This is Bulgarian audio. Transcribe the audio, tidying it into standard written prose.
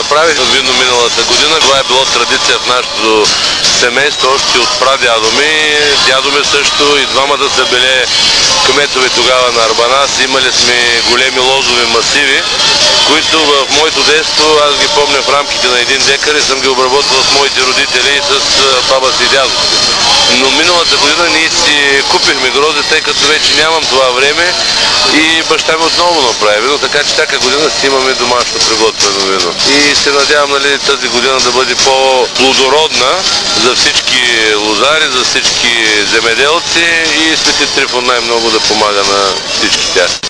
направих вино миналата година. Това е било традиция в нашето семейство, още от прадядо ми. Дядо ми също и двамата са били кметове тогава на Арбанас. Имали сме големи лозови масиви, които в моето детство, аз ги помня в рамките на 1 декар и съм ги обработвал с моите родители и с баба си и дядо си. Но миналата година ние си купихме грозде, тъй като вече нямам това време и баща ми отново направи вино, така че всяка година си имаме домашно приготвено вино. И се надявам, нали, тази година да бъде по-плодородна за всички лозари, за всички земеделци и Свети Трифон най-много да помага на всички тях.